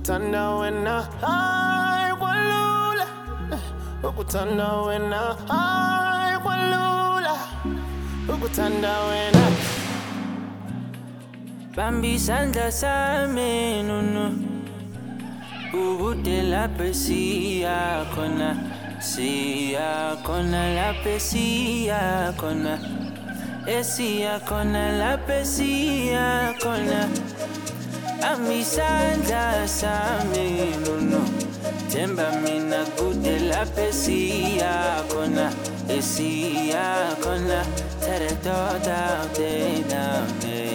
ukuthanda wena hayi kwalula ukuthanda wena hayi kwalula ukuthanda wena Bambi isandla sami nunu Ubude lapho siya khona lapho siya khona esiya khona lapho siya khona Bambi isandla sami nunu Themba mina kude lapho siya khona esiya khona Tear it all down, down,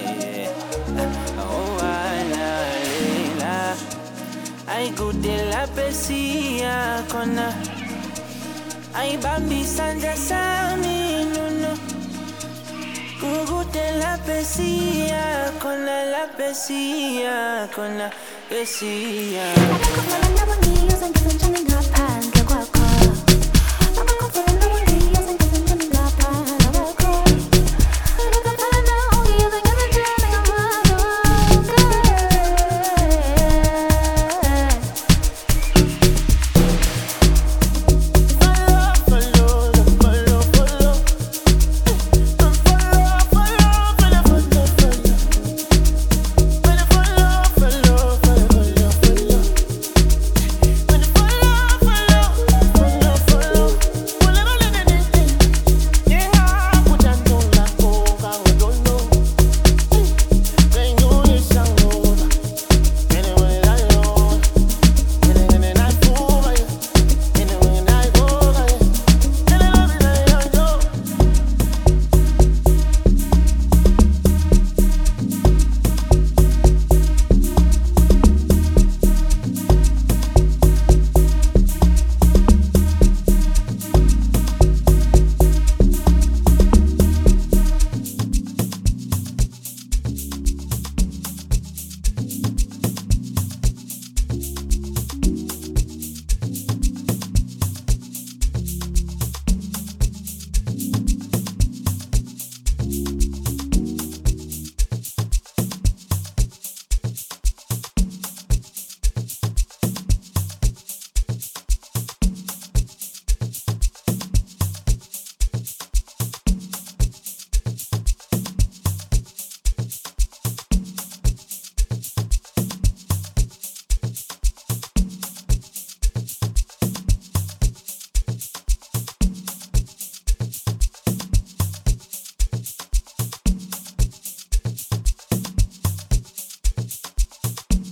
Oh, la Ay gude la pesia kona Ay bambi sanja sami nuno Gude la pesia kona Pesia I got my love on you, and I'm